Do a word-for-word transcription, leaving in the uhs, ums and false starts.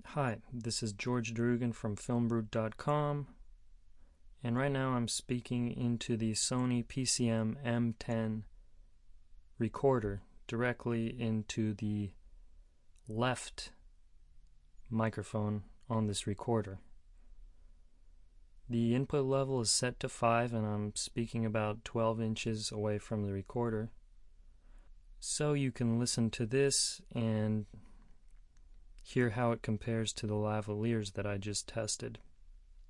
Hi, this is George Drugan from film brood dot com, and right now I'm speaking into the Sony P C M M ten recorder directly into the left microphone on this recorder. The input level is set to five and I'm speaking about twelve inches away from the recorder. So you can listen to this and hear how it compares to the lavaliers that I just tested.